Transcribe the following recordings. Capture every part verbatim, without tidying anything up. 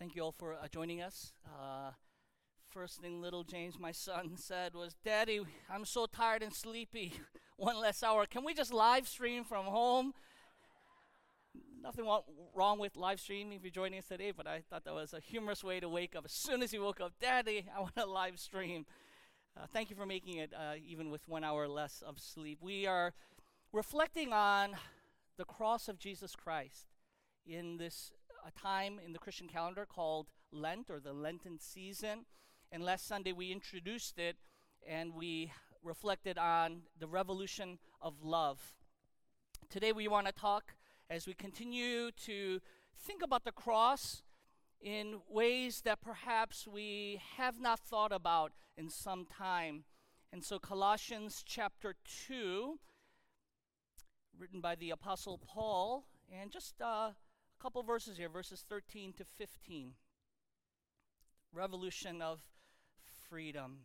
Thank you all for uh, joining us. Uh, first thing little James, my son, said was, "Daddy, I'm so tired and sleepy. One less hour. Can we just live stream from home?" Nothing wa- wrong with live streaming if you're joining us today, but I thought that was a humorous way to wake up. As soon as he woke up, "Daddy, I want to live stream." Uh, thank you for making it uh, even with one hour less of sleep. We are reflecting on the cross of Jesus Christ in this a time in the Christian calendar called Lent, or the Lenten season. And last Sunday we introduced it and we reflected on the revolution of love. Today we want to talk, as we continue to think about the cross in ways that perhaps we have not thought about in some time. And so Colossians chapter two, written by the Apostle Paul, and just uh, a couple verses here, verses thirteen to fifteen. Revolution of freedom.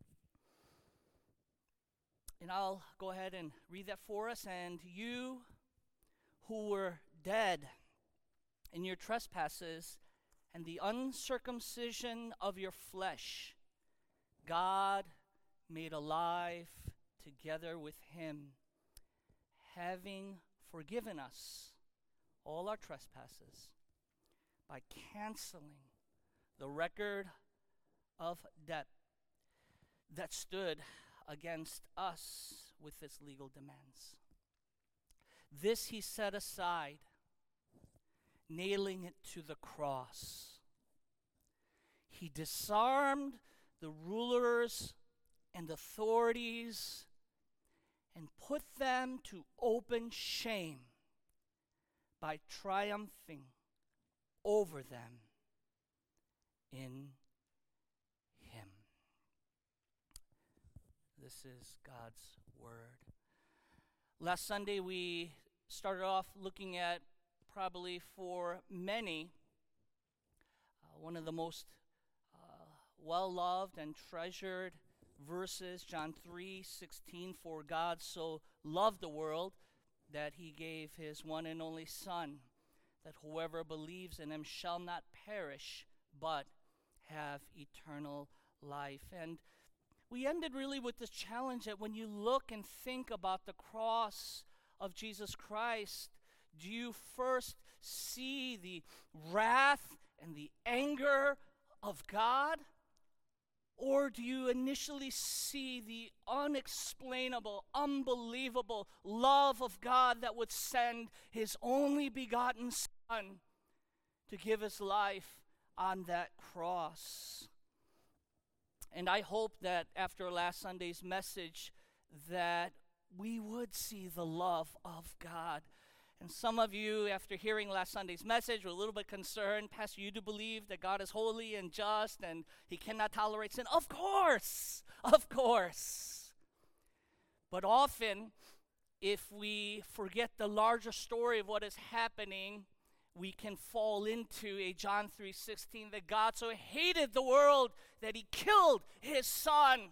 And I'll go ahead and read that for us. "And you who were dead in your trespasses and the uncircumcision of your flesh, God made alive together with him, having forgiven us all our trespasses by canceling the record of debt that stood against us with its legal demands. This he set aside, nailing it to the cross. He disarmed the rulers and authorities and put them to open shame by triumphing over them in him." This is God's word. Last Sunday we started off looking at, probably for many, uh, one of the most uh, well-loved and treasured verses, John three sixteen, "For God so loved the world that he gave his one and only Son, that whoever believes in him shall not perish, but have eternal life." And we ended really with this challenge that when you look and think about the cross of Jesus Christ, do you first see the wrath and the anger of God? Or do you initially see the unexplainable, unbelievable love of God that would send his only begotten Son to give his life on that cross? And I hope that after last Sunday's message that we would see the love of God. And some of you, after hearing last Sunday's message, were a little bit concerned. "Pastor, you do believe that God is holy and just and he cannot tolerate sin?" Of course, of course. But often, if we forget the larger story of what is happening, we can fall into a John three sixteen, that God so hated the world that he killed his Son.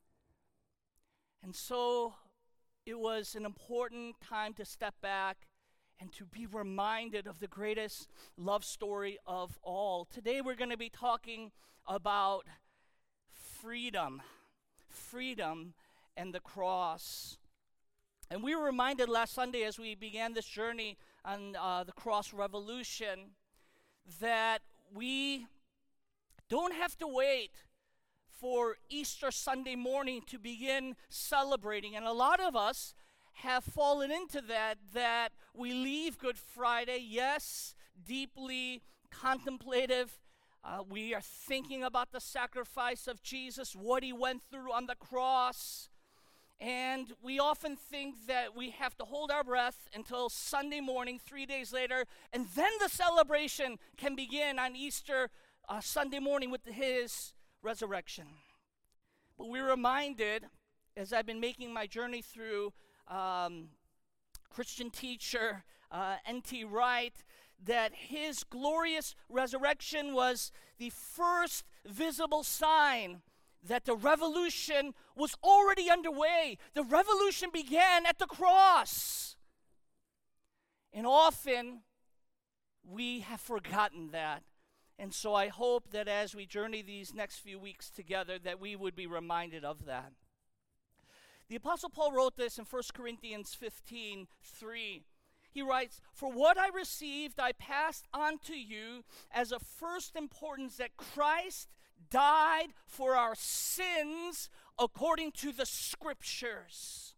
And so it was an important time to step back and to be reminded of the greatest love story of all. Today we're going to be talking about freedom, freedom and the cross. And we were reminded last Sunday as we began this journey on uh, the cross revolution that we don't have to wait for Easter Sunday morning to begin celebrating. And a lot of us have fallen into that, that we leave Good Friday, yes, deeply contemplative. Uh, we are thinking about the sacrifice of Jesus, what he went through on the cross. And we often think that we have to hold our breath until Sunday morning, three days later, and then the celebration can begin on Easter uh, Sunday morning with his resurrection. But we're reminded, as I've been making my journey through um, Christian teacher uh, N T Wright, that his glorious resurrection was the first visible sign that the revolution was already underway. The revolution began at the cross. And often we have forgotten that. And so I hope that as we journey these next few weeks together, that we would be reminded of that. The Apostle Paul wrote this in First Corinthians fifteen three. He writes, "For what I received I passed on to you as of first importance, that Christ died for our sins according to the Scriptures."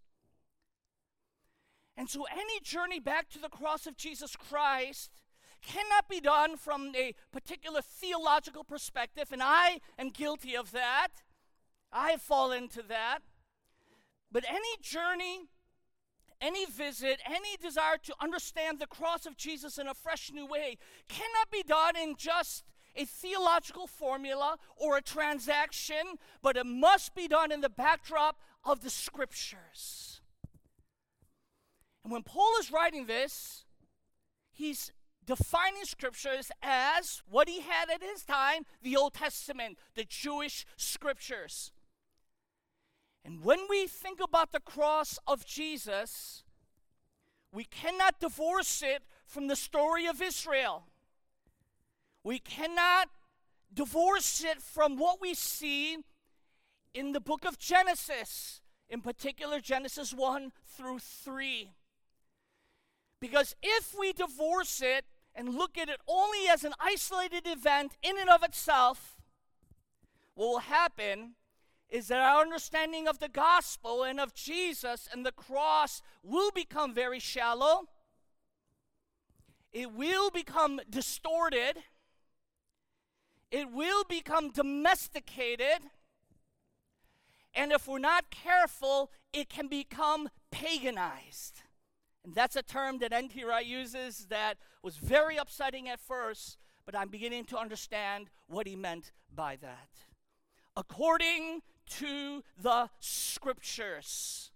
And so any journey back to the cross of Jesus Christ cannot be done from a particular theological perspective, and I am guilty of that. I have fallen into that. But any journey, any visit, any desire to understand the cross of Jesus in a fresh new way cannot be done in just a theological formula or a transaction, but it must be done in the backdrop of the Scriptures. And when Paul is writing this, he's defining Scriptures as what he had at his time, the Old Testament, the Jewish Scriptures. And when we think about the cross of Jesus, we cannot divorce it from the story of Israel. We cannot divorce it from what we see in the book of Genesis, in particular Genesis one through three. Because if we divorce it and look at it only as an isolated event in and of itself, what will happen is that our understanding of the gospel and of Jesus and the cross will become very shallow. It will become distorted. It will become domesticated. And if we're not careful, it can become paganized. And that's a term that N T Wright uses that was very upsetting at first, but I'm beginning to understand what he meant by that. According to the Scriptures.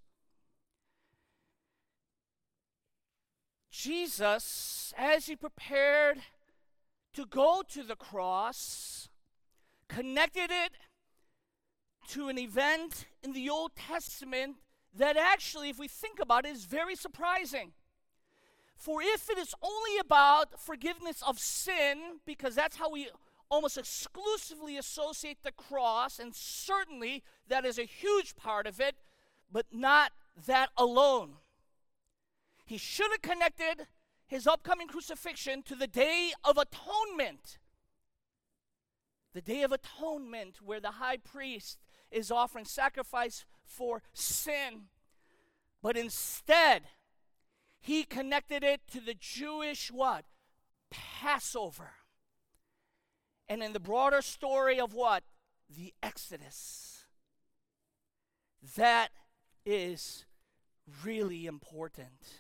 Jesus, as he prepared to go to the cross, connected it to an event in the Old Testament that actually, if we think about it, is very surprising. For if it is only about forgiveness of sin, because that's how we almost exclusively associate the cross, and certainly that is a huge part of it, but not that alone. He should have connected his upcoming crucifixion to the Day of Atonement. The Day of Atonement, where the high priest is offering sacrifice for sin. But instead, he connected it to the Jewish what? Passover. And in the broader story of what? The Exodus. That is really important.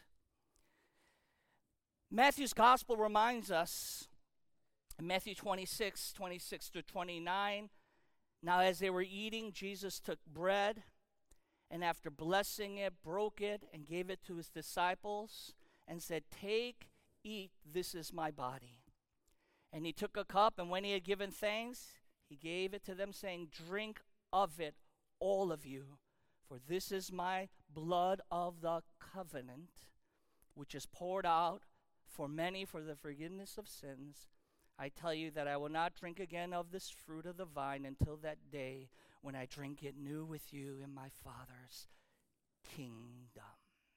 Matthew's gospel reminds us, in Matthew twenty-six, twenty-six to twenty-nine, now as they were eating, Jesus took bread, and after blessing it, broke it, and gave it to his disciples, and said, "Take, eat, this is my body." And he took a cup, and when he had given thanks, he gave it to them, saying, "Drink of it, all of you, for this is my blood of the covenant, which is poured out for many for the forgiveness of sins. I tell you that I will not drink again of this fruit of the vine until that day when I drink it new with you in my Father's kingdom."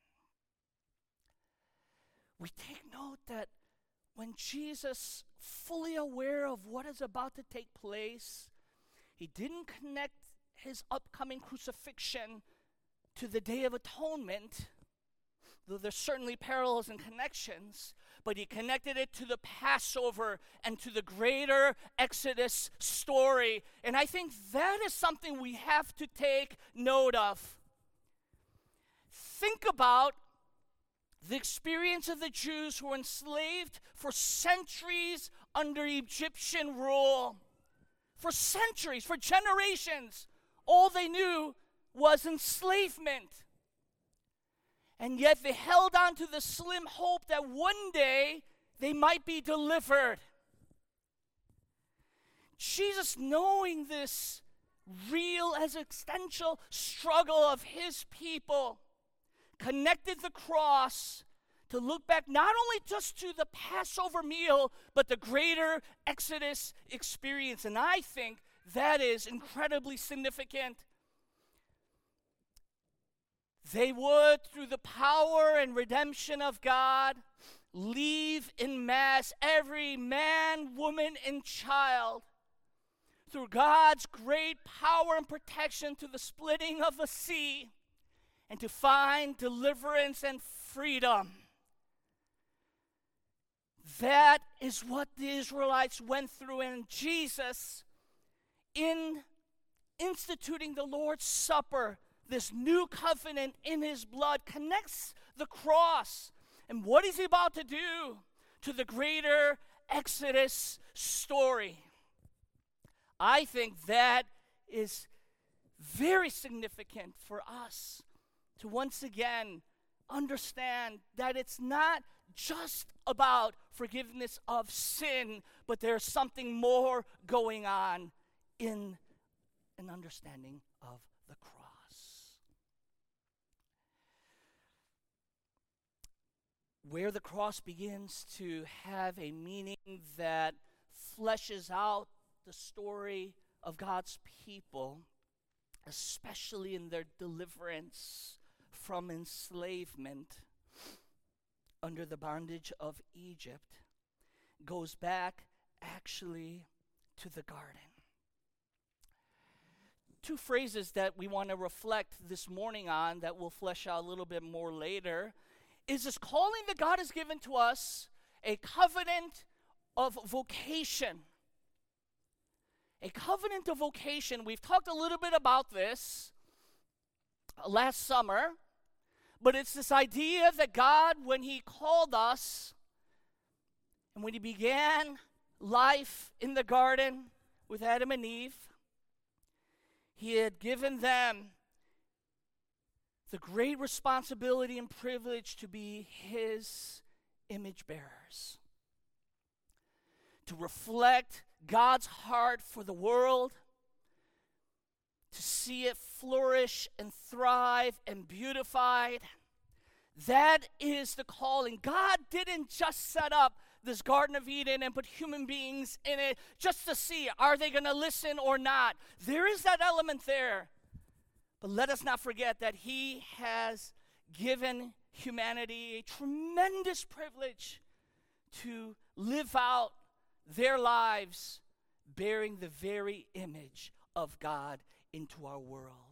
We take note that when Jesus, fully aware of what is about to take place, he didn't connect his upcoming crucifixion to the Day of Atonement, though there's certainly parallels and connections, but he connected it to the Passover and to the greater Exodus story. And I think that is something we have to take note of. Think about the experience of the Jews who were enslaved for centuries under Egyptian rule. For centuries, for generations, all they knew was enslavement. And yet they held on to the slim hope that one day they might be delivered. Jesus, knowing this real existential struggle of his people, connected the cross to to look back not only just to the Passover meal, but the greater Exodus experience. And I think that is incredibly significant. They would, through the power and redemption of God, leave in mass every man, woman, and child through God's great power and protection to the splitting of the sea and to find deliverance and freedom. That is what the Israelites went through, and Jesus, in instituting the Lord's Supper, this new covenant in his blood, connects the cross. And what is he about to do to the greater Exodus story? I think that is very significant for us to once again understand that it's not just about forgiveness of sin, but there's something more going on in an understanding of the cross. Where the cross begins to have a meaning that fleshes out the story of God's people, especially in their deliverance from enslavement under the bondage of Egypt, goes back actually to the garden. Two phrases that we want to reflect this morning on that we'll flesh out a little bit more later is this calling that God has given to us, a covenant of vocation. A covenant of vocation. We've talked a little bit about this last summer, but it's this idea that God, when he called us, and when he began life in the garden with Adam and Eve, he had given them the great responsibility and privilege to be his image bearers, to reflect God's heart for the world, to see it flourish and thrive and beautified. That is the calling. God didn't just set up this Garden of Eden and put human beings in it just to see, are they going to listen or not? There is that element there. But let us not forget that he has given humanity a tremendous privilege to live out their lives bearing the very image of God into our world.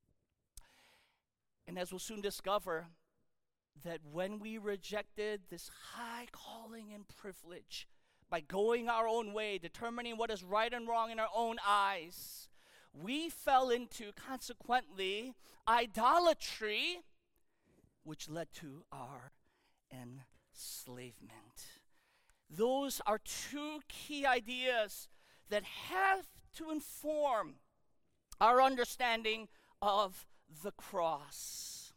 And as we'll soon discover, that when we rejected this high calling and privilege by going our own way, determining what is right and wrong in our own eyes, we fell into, consequently, idolatry, which led to our enslavement. Those are two key ideas that have to inform our understanding of the cross.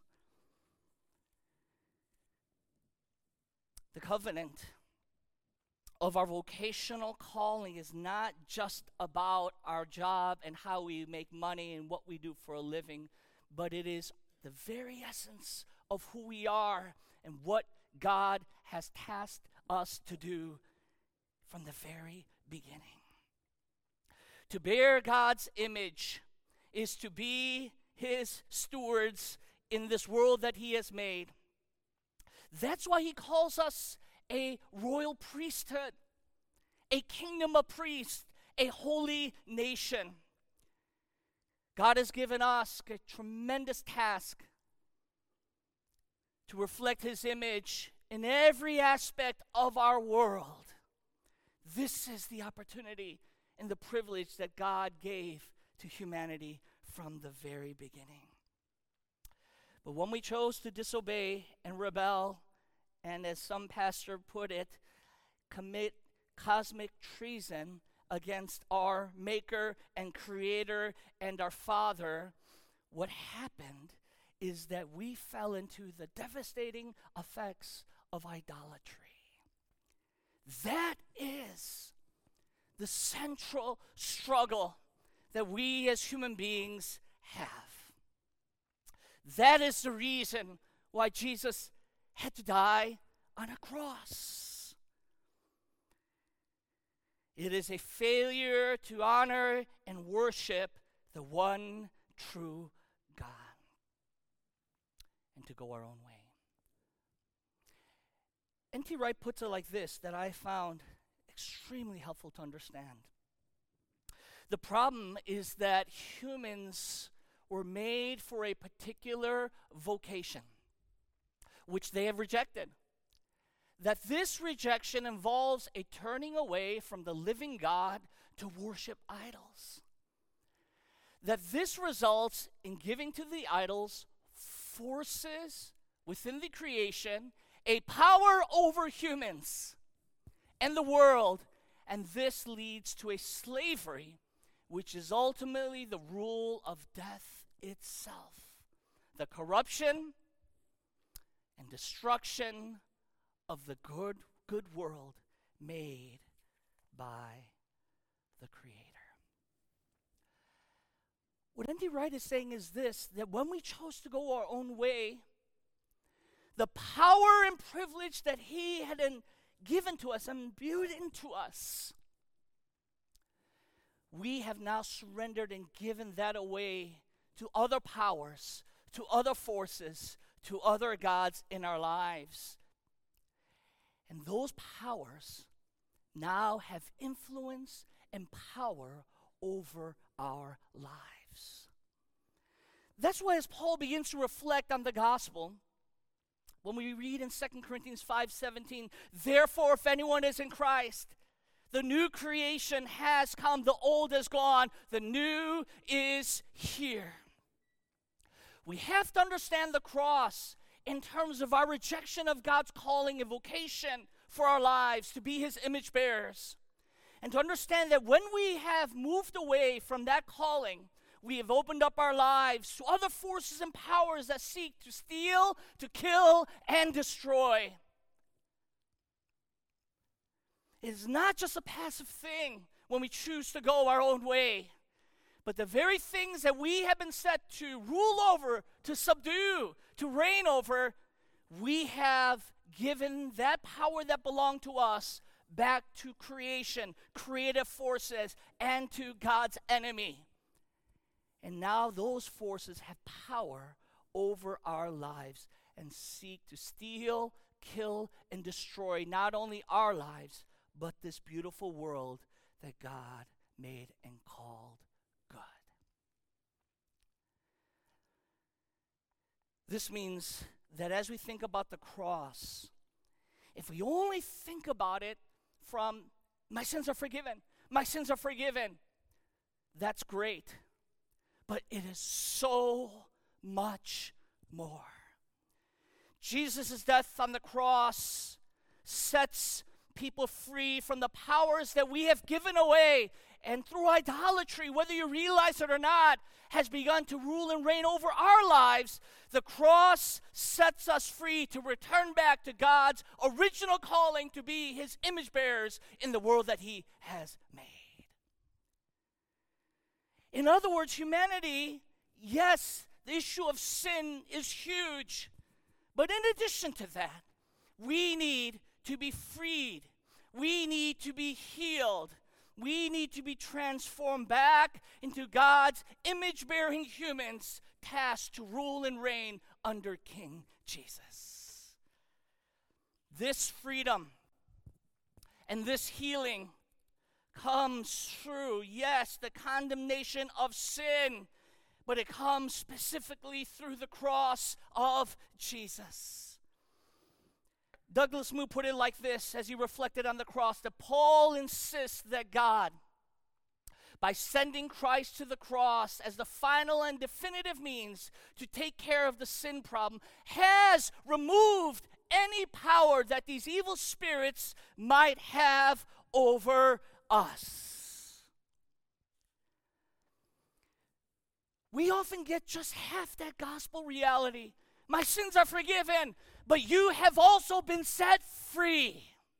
The covenant of our vocational calling is not just about our job and how we make money and what we do for a living, but it is the very essence of who we are and what God has tasked us to do from the very beginning. To bear God's image is to be his stewards in this world that he has made. That's why he calls us a royal priesthood, a kingdom of priests, a holy nation. God has given us a tremendous task to reflect his image in every aspect of our world. This is the opportunity and the privilege that God gave to humanity from the very beginning. But when we chose to disobey and rebel, and as some pastor put it, commit cosmic treason against our Maker and Creator and our Father, what happened is that we fell into the devastating effects of idolatry. That is the central struggle that we as human beings have. That is the reason why Jesus had to die on a cross. It is a failure to honor and worship the one true God and to go our own way. N T Wright puts it like this, that I found extremely helpful to understand. The problem is that humans were made for a particular vocation, which they have rejected. That this rejection involves a turning away from the living God to worship idols. That this results in giving to the idols forces within the creation, a power over humans and the world, and this leads to a slavery which is ultimately the rule of death itself. The corruption and destruction of the good, good world made by the Creator. What N T Wright is saying is this, that when we chose to go our own way, the power and privilege that He had in, given to us, imbued into us, we have now surrendered and given that away to other powers, to other forces, to other gods in our lives. And those powers now have influence and power over our lives. That's why as Paul begins to reflect on the gospel, when we read in Second Corinthians five seventeen, therefore if anyone is in Christ, the new creation has come, the old is gone, the new is here. We have to understand the cross in terms of our rejection of God's calling and vocation for our lives to be His image bearers. And to understand that when we have moved away from that calling, we have opened up our lives to other forces and powers that seek to steal, to kill, and destroy. It is not just a passive thing when we choose to go our own way, but the very things that we have been set to rule over, to subdue, to reign over, we have given that power that belonged to us back to creation, creative forces, and to God's enemy. And now those forces have power over our lives and seek to steal, kill, and destroy not only our lives, but this beautiful world that God made and called good. This means that as we think about the cross, if we only think about it from, my sins are forgiven, my sins are forgiven, that's great. But it is so much more. Jesus' death on the cross sets people free from the powers that we have given away, and through idolatry, whether you realize it or not, has begun to rule and reign over our lives. The cross sets us free to return back to God's original calling to be His image bearers in the world that He has made. In other words, humanity, yes, the issue of sin is huge, but in addition to that, we need to be freed. We need to be healed. We need to be transformed back into God's image-bearing humans tasked to rule and reign under King Jesus. This freedom and this healing comes through, yes, the condemnation of sin, but it comes specifically through the cross of Jesus. Douglas Moo put it like this as he reflected on the cross, that Paul insists that God, by sending Christ to the cross as the final and definitive means to take care of the sin problem, has removed any power that these evil spirits might have over us. We often get just half that gospel reality. My sins are forgiven, but you have also been set free.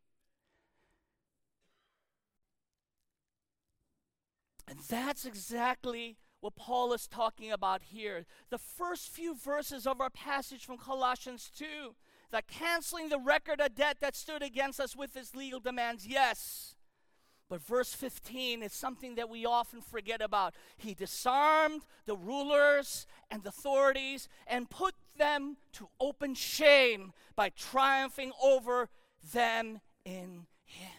And that's exactly what Paul is talking about here. The first few verses of our passage from Colossians two that canceling the record of debt that stood against us with his legal demands, yes. But verse fifteen is something that we often forget about. He disarmed the rulers and authorities and put them to open shame by triumphing over them in him.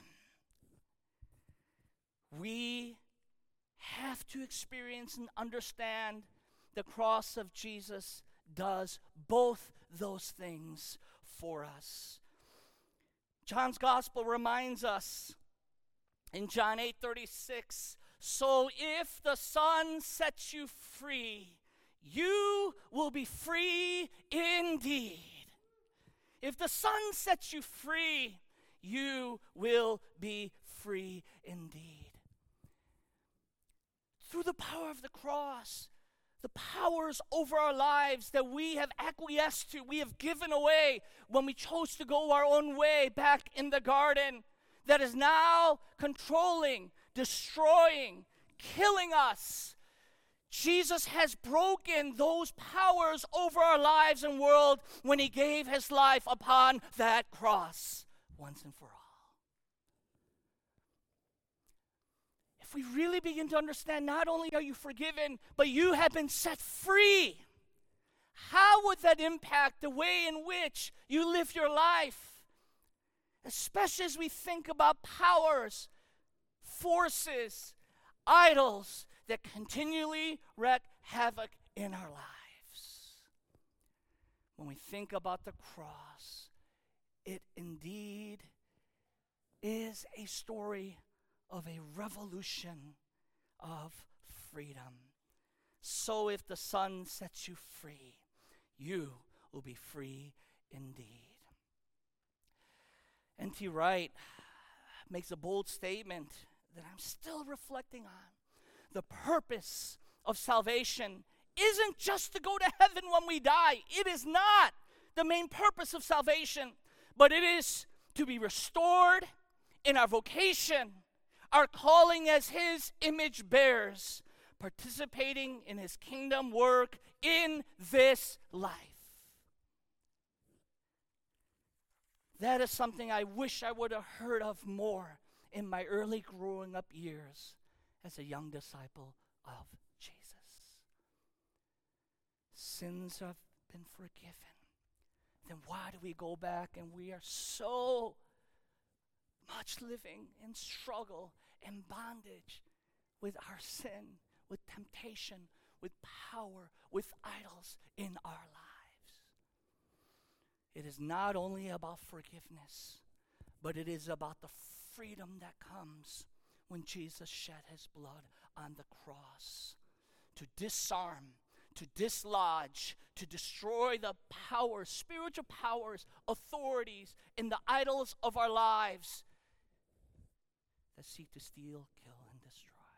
We have to experience and understand the cross of Jesus does both those things for us. John's gospel reminds us in John eight thirty-six, so if the Son sets you free, you will be free indeed. If the Son sets you free, you will be free indeed. Through the power of the cross, the powers over our lives that we have acquiesced to, we have given away when we chose to go our own way back in the garden, that is now controlling, destroying, killing us. Jesus has broken those powers over our lives and world when he gave his life upon that cross once and for all. If we really begin to understand, not only are you forgiven, but you have been set free, how would that impact the way in which you live your life? Especially as we think about powers, forces, idols that continually wreak havoc in our lives. When we think about the cross, it indeed is a story of a revolution of freedom. So if the Son sets you free, you will be free indeed. N T Wright makes a bold statement that I'm still reflecting on. The purpose of salvation isn't just to go to heaven when we die. It is not the main purpose of salvation, but it is to be restored in our vocation, our calling as his image bearers, participating in his kingdom work in this life. That is something I wish I would have heard of more in my early growing up years as a young disciple of Jesus. Sins have been forgiven. Then why do we go back and we are so much living in struggle and bondage with our sin, with temptation, with power, with idols in our lives? It is not only about forgiveness, but it is about the freedom that comes when Jesus shed his blood on the cross to disarm, to dislodge, to destroy the powers, spiritual powers, authorities, and the idols of our lives that seek to steal, kill, and destroy.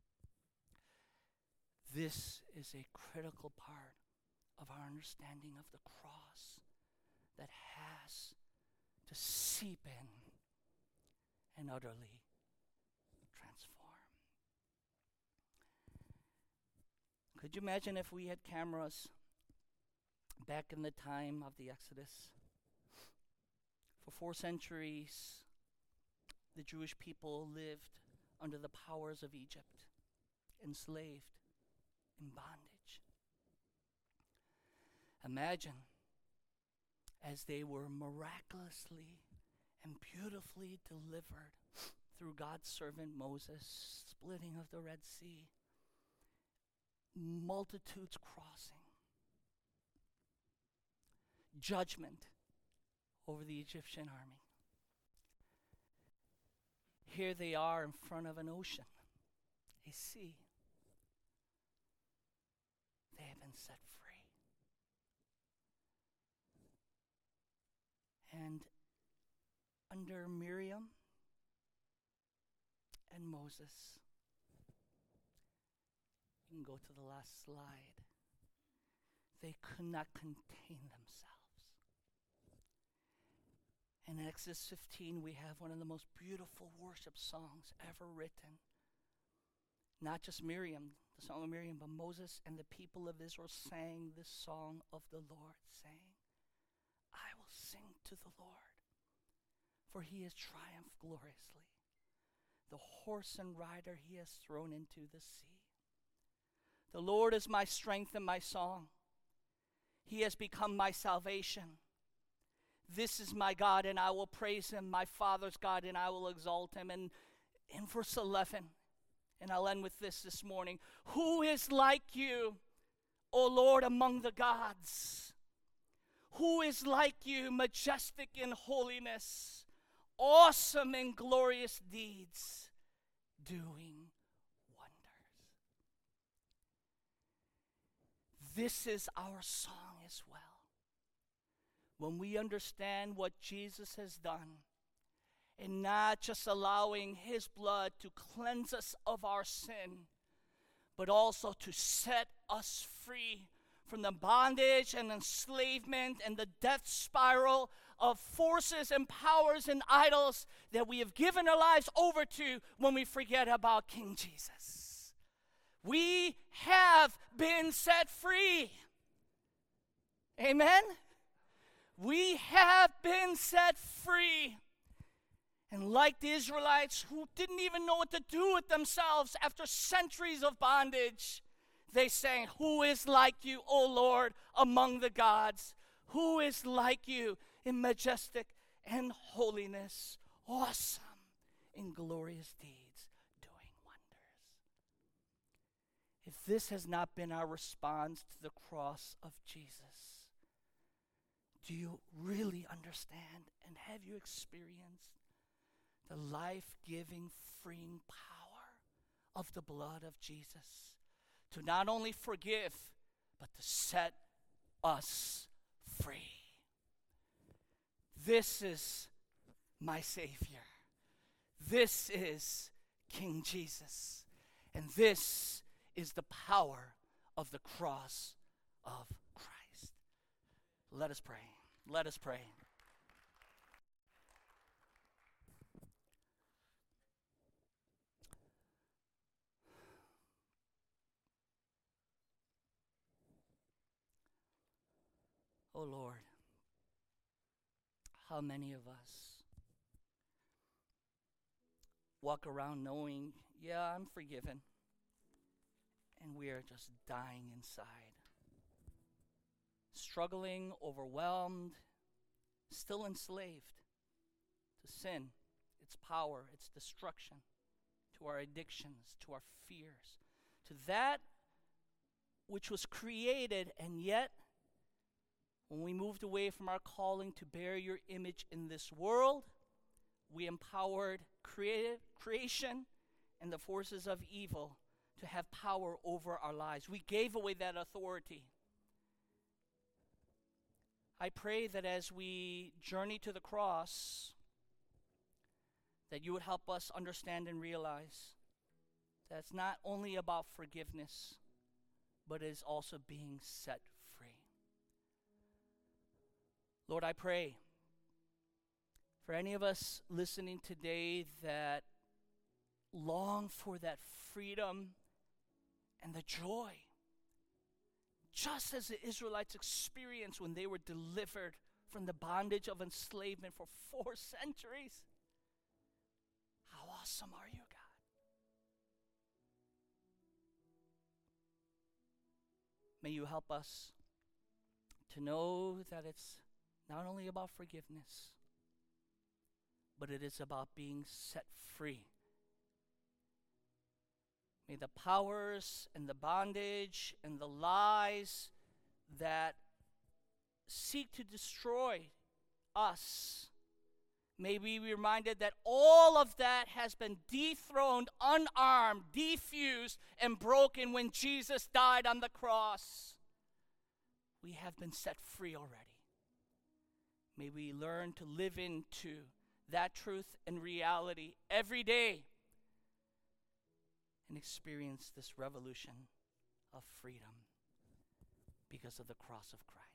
This is a critical part of our understanding of the cross that has to seep in and utterly transform. Could you imagine if we had cameras back in the time of the Exodus? For four centuries, the Jewish people lived under the powers of Egypt, enslaved, in bondage. Imagine as they were miraculously and beautifully delivered through God's servant Moses, splitting of the Red Sea, multitudes crossing, judgment over the Egyptian army. Here they are in front of an ocean, a sea. They have been set free. And under Miriam and Moses, you can go to the last slide, they could not contain themselves. In Exodus fifteen, we have one of the most beautiful worship songs ever written. Not just Miriam, the song of Miriam, but Moses and the people of Israel sang this song of the Lord, saying, I will sing to the Lord, for he has triumphed gloriously. The horse and rider he has thrown into the sea. The Lord is my strength and my song. He has become my salvation. This is my God, and I will praise him, my Father's God, and I will exalt him. And in verse eleven, and I'll end with this this morning. Who is like you, O Lord, among the gods? Who is like you, majestic in holiness, awesome in glorious deeds, doing wonders? This is our song as well. When we understand what Jesus has done, and not just allowing his blood to cleanse us of our sin, but also to set us free from the bondage and enslavement and the death spiral of forces and powers and idols that we have given our lives over to when we forget about King Jesus. We have been set free. Amen? We have been set free. And like the Israelites who didn't even know what to do with themselves after centuries of bondage, they sang, who is like you, O Lord, among the gods? Who is like you in majestic and holiness, awesome in glorious deeds, doing wonders? If this has not been our response to the cross of Jesus, do you really understand and have you experienced the life-giving, freeing power of the blood of Jesus to not only forgive, but to set us free? This is my Savior. This is King Jesus. And this is the power of the cross of Christ. Let us pray. Let us pray. Oh Lord, how many of us walk around knowing, yeah, I'm forgiven, and we are just dying inside, struggling, overwhelmed, still enslaved to sin, its power, its destruction, to our addictions, to our fears, to that which was created, and yet when we moved away from our calling to bear your image in this world, we empowered creative, creation and the forces of evil to have power over our lives. We gave away that authority. I pray that as we journey to the cross, that you would help us understand and realize that it's not only about forgiveness, but it is also being set free. Lord, I pray for any of us listening today that long for that freedom and the joy, just as the Israelites experienced when they were delivered from the bondage of enslavement for four centuries. How awesome are you, God? May you help us to know that it's not only about forgiveness, but it is about being set free. May the powers and the bondage and the lies that seek to destroy us, may we be reminded that all of that has been dethroned, unarmed, defused, and broken when Jesus died on the cross. We have been set free already. May we learn to live into that truth and reality every day and experience this revolution of freedom because of the cross of Christ.